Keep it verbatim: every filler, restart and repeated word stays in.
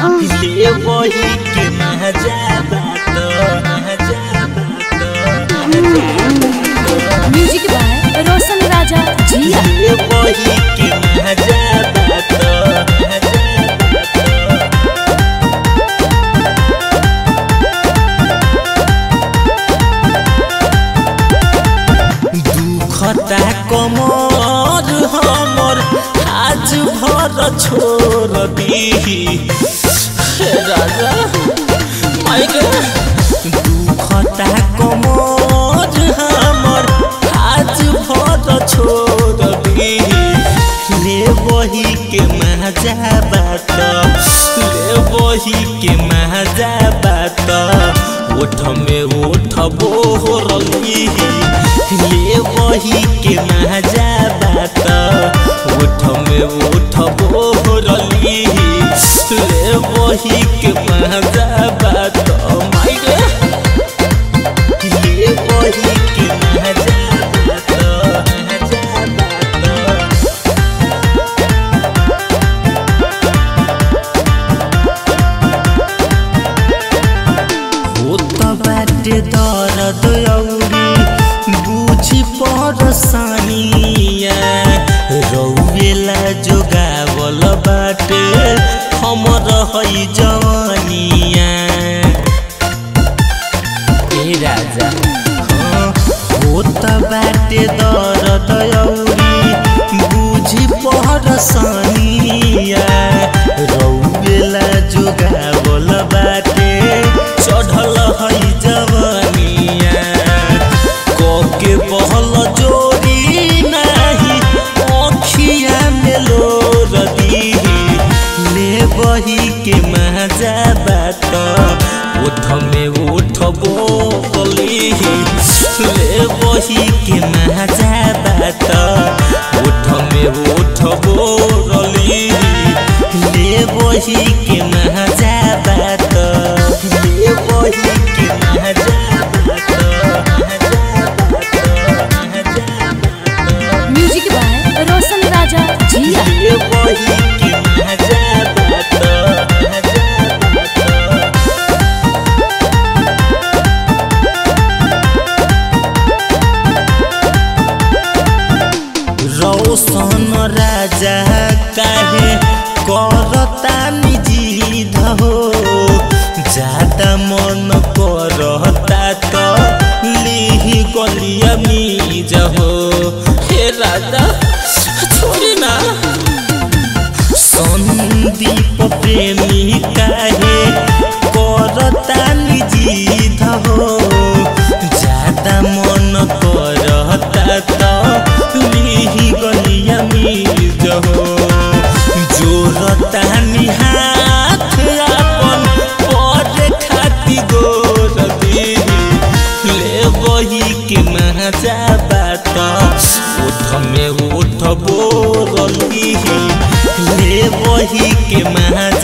ले वही के मजा बात मजा बात म्यूजिक बाय रोशन राजा जिया। ले वही के मजा बात मजा दुखता कमर हमर आज भर छोड़ दी राजा मायके दुखता कमर हमर आज भर छोड़ दी ले वही के मजा बात ले वही के मजा बात ओठ में ओठ बोरली ले वही के मजा बात ओठ में ओठ बोरली ले वही के मजा बात मायके ले वही के मजा बात मजा बात होता बाटे दर्द औरी बुझी परसानिया रौवेला जोगावल बाटे हमर है जवानिया ए राजा हाँ होता बाटे दर्द औरी बुझी परसानिया रौवेला जोगावल बाटे चढ़ल है जवानिया कोके बहल जोरी नहीं अखिया में लोर दी ले वही के मजा बात ओठ में ओठ बोली ले वही के मजा बात ओठ में ओठ बोली ले वही के मजा बात ले वही के मजा बात म्यूजिक बाय रोशन राजा जिया। ले वही के मजा बात मजा रोशन राजा काहे करता निजीध हो ज्यादा मन करता तो लीही गलिया मीज हो हे राजा छोड़ी ना संदीप प्रेमी काहे करता निजीध हो ज्यादा मन करता तो लीही गलिया मीज हो जोरता निहाथ अपन पर खाती गोर दी ले वही के मजा बात ओठ में ओठ बोरली ले वही के मजा